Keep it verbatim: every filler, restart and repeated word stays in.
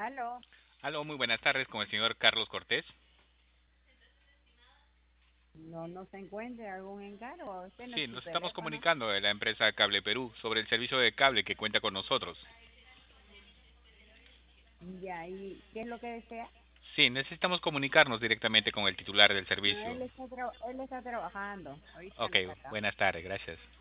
Aló, Aló, muy buenas tardes con el señor Carlos Cortés. no, no se encuentra algún encargo, este no es Sí, su nos estamos teléfono. comunicando de la empresa Cable Perú sobre el servicio de cable que cuenta con nosotros. Ya, ¿y qué es lo que desea? Sí, necesitamos comunicarnos directamente con el titular del No, servicio. él está, tra- él está trabajando, ahorita Ok, no está acá. buenas tardes, gracias.